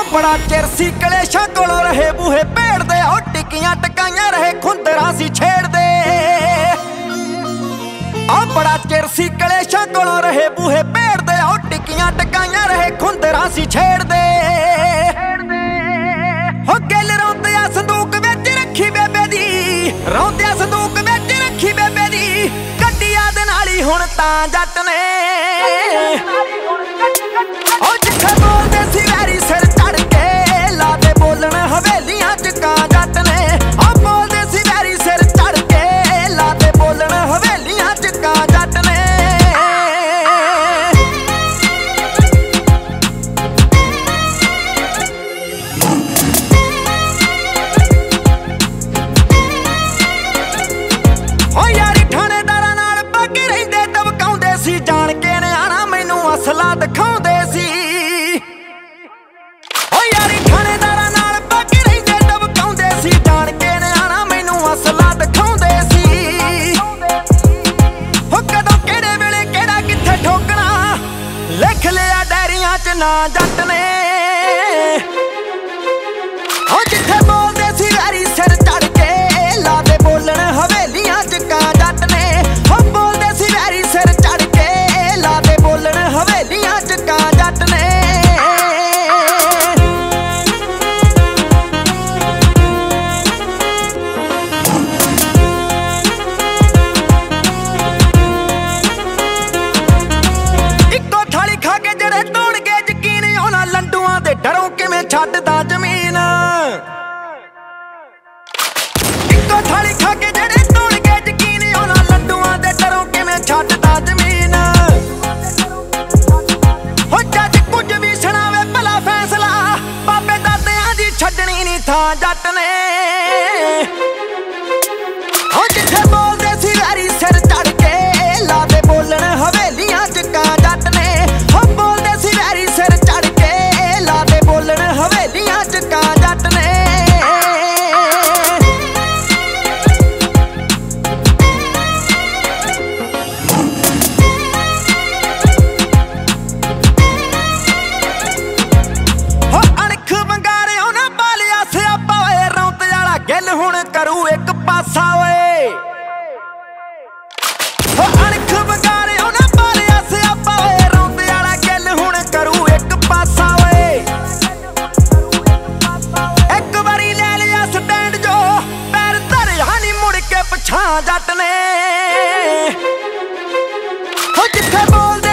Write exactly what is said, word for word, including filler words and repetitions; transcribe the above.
बड़ा चिर सी कलेशा कोलों रहे बूहे भेड़ दे, ओ टिकियां टकाइयां रहे खुंदरा सी छेड़ दे। आ बड़ा चिर सी कलेशा कोलों रहे बूहे भेड़ दे, ओ टिकियां टकाइयां रहे खुंदरा सी छेड़ दे। हो गिल रौंदिया संदूक विच रखी बेबे दी, रौंदिया संदूक विच रखी बेबे दी, गड्डिया दे नाल ही हुण तां जट ने। ओ जिथे बोलदे सी वैरी सिर चढ़ के लादे बोलन हवेलियां च कां जट ने। ओ बोलदे सी वैरी सिर चढ़ के लादे बोलन हवेलियां च कां जट ने। ओ यारी थानेदारां नाल पग रहिंदे दबकाउंदे सी, जान के निआणा मैनूं असला दिखाउंदे सी। ओ यारी थानेदारां नाल पग रहिंदे दबकाउंदे सी, जान के निआणा मैनूं असला दिखाउंदे सी। हो कदों किहड़े वेले किहड़ा कित्थे ठोकणा लिख लिया डायरियां च ना जट ने। हो जिथे बोलदे सी वैरी सिर चढ़ के लादे बोलन हवेलियां च कां जट ने। हो बोलदे सी वैरी सिर चढ़ के लादे बोलन हवेलियां च कां जट ने। इक्को थाली खा के जड़े तोड़गे यकीन, उन्हां लंडूआं दे डरों किवें छड्डदा जमीन। इक्को थाली खा के जड़े तोड़गे यकीन, उन्हां लंडूआं दे डरों किवें छड्डदा जमीन। हो जज कुछ भी सुणावे भला फैसला, बाबे दादियां दी छड्डनी नी थां जट ने। हो जिथे बोलदे सी वैरी सिर चढ़ के लादे बोलन हवेलियां च कां जट ने। हो बोलदे सी वैरी सिर चढ़ के लादे बोलन हवेलियां च कां जट ने। हो अणख वंगारियों ना बालिया सियापा होए, रौंत वाला गिल हुण करू एक पासा ओए। हो अणख वंगारियों ना बालिया सियापा होए, रौंत वाला गिल हुण करू एक पासा ओए। एक वारी ले लिया स्टैंड जो पैर धरिया नी मुड़ के पछां जट ने। हो जिथे बोलदे